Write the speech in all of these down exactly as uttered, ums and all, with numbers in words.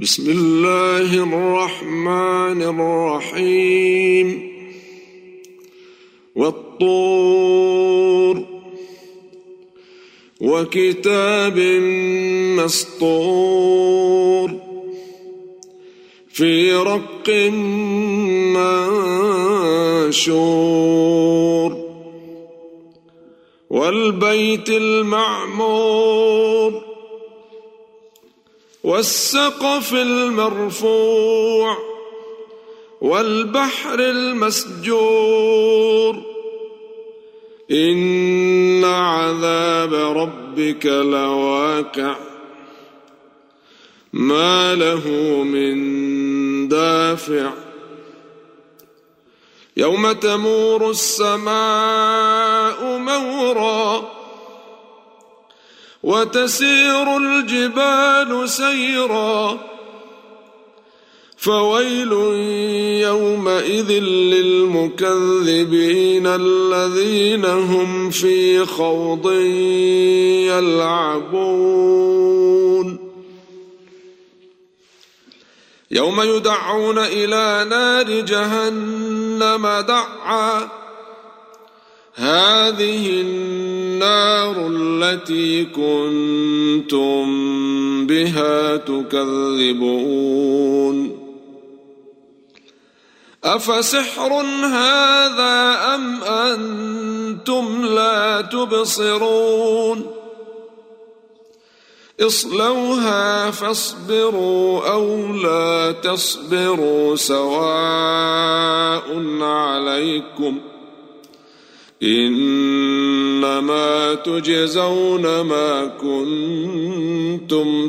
بسم الله الرحمن الرحيم والطور وكتاب مسطور في رق منشور والبيت المعمور والسقف المرفوع والبحر المسجور إن عذاب ربك لواقع ما له من دافع يوم تمور السماء مورا وتسير الجبال سيرا فويل يومئذ للمكذبين الذين هم في خوض يلعبون يوم يدعون إلى نار جهنم دعا هذه النار التي كنتم بها تكذبون أفسحر هذا أم أنتم لا تبصرون اصلوها فاصبروا أو لا تصبروا سواء عليكم إنما تجزون ما كنتم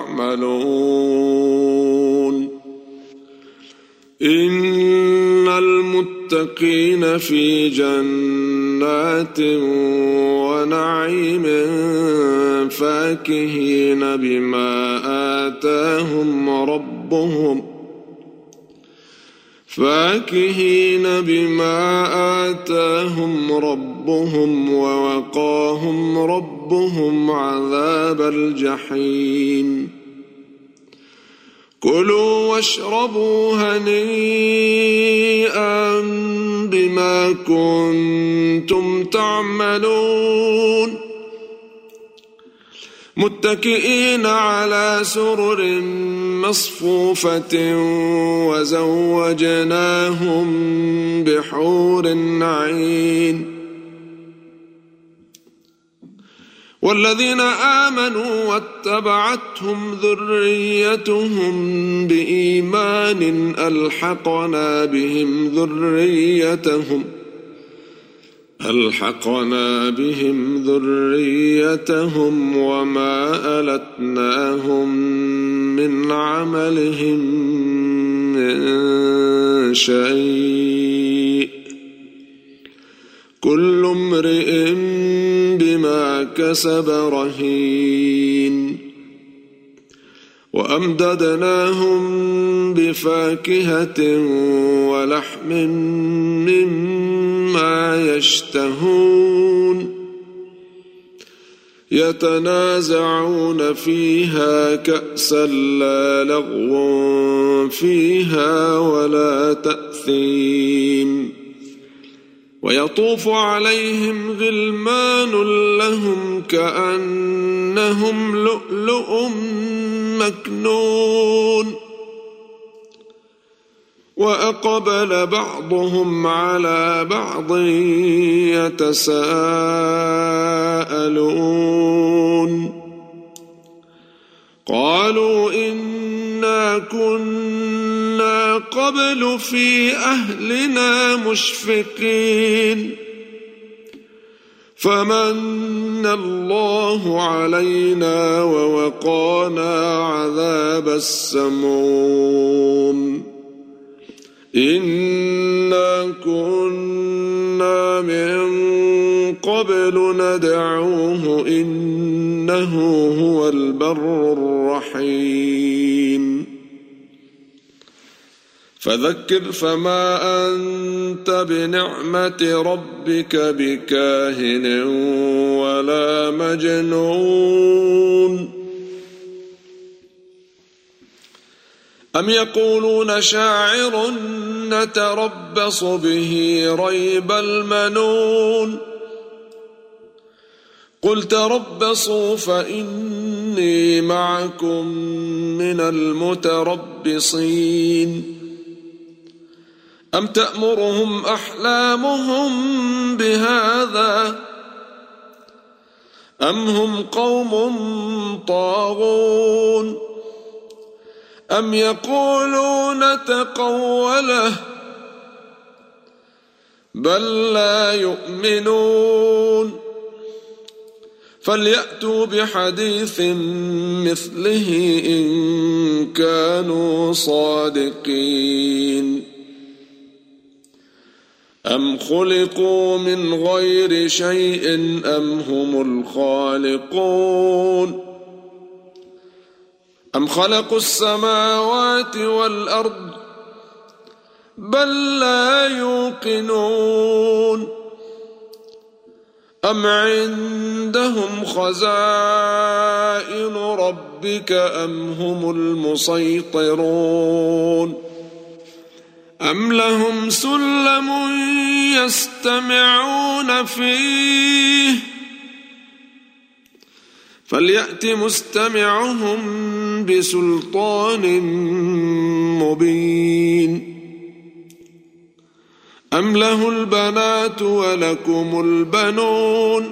تعملون إن المتقين في جنات ونعيم فاكهين بما آتاهم ربهم فاكهين بما آتاهم ربهم ووقاهم ربهم عذاب الجحيم كلوا واشربوا هنيئا بما كنتم تعملون متكئين على سرر مصفوفة وزوجناهم بحور عين والذين آمنوا واتبعتهم ذريتهم بإيمان ألحقنا بهم ذريتهم ألحقنا بهم ذريتهم وما ألتناهم من عملهم من شيء كل امرئ بما كسب رهين وأمددناهم بفاكهة ولحم مما يشتهون يتنازعون فيها كأسا لا لغو فيها ولا تأثيم ويطوف عليهم غلمان لهم كأنهم لؤلؤ مكنون وأقبل بعضهم على بعض يتساءلون قالوا إنا كنا قبل في أهلنا مشفقين فمن الله علينا ووقانا عذاب السموم إنا كنا من قبل ندعوه إنه هو البر الرحيم فذكر فما أنت بنعمة ربك بكاهن ولا مجنون أم يقولون شاعر نتربص به ريب المنون قل تربصوا فإني معكم من المتربصين أم تأمرهم أحلامهم بهذا أم هم قوم طاغون أم يقولون تقوله بل لا يؤمنون فليأتوا بحديث مثله إن كانوا صادقين أم خلقوا من غير شيء أم هم الخالقون أم خلقوا السماوات والأرض بل لا يوقنون أم عندهم خزائن ربك أم هم المسيطرون أم لهم سلم يستمعون فيه فليأت مستمعهم بسلطان مبين أم له البنات ولكم البنون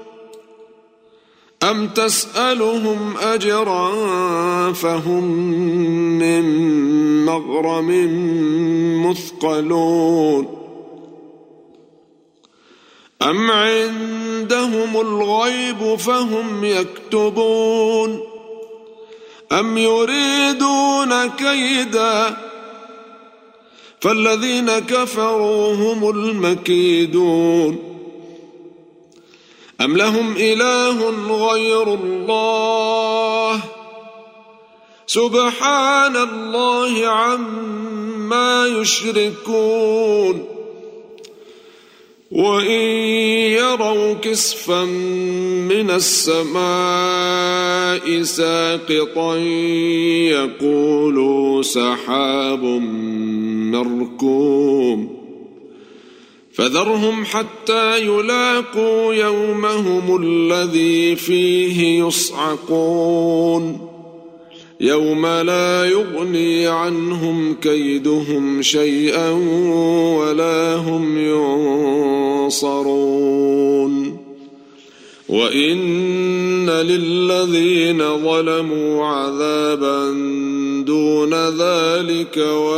أم تسألهم أجرا فهم من مغرم مثقلون أم عندهم الغيب فهم يكتبون أم يريدون كيدا فالذين كفروا هم المكيدون أم لهم إله غير الله سبحان الله عما يشركون وإن يروا كسفا من السماء ساقطا يقولوا سحاب مركوم فذرهم حتى يلاقوا يومهم الذي فيه يصعقون يوم لا يغني عنهم كيدهم شيئا ولا هم ينصرون وإن للذين ظلموا عذابا دون ذلك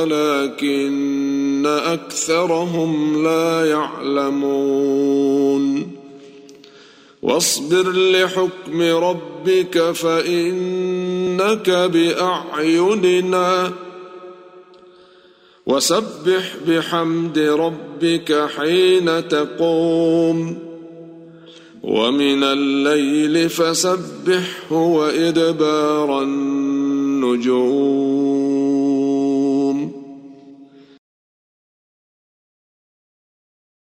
ولكن أكثرهم لا يعلمون واصبر لحكم ربك فإنك بأعيننا وسبح بحمد ربك حين تقوم ومن الليل فسبحه وإدبار النجوم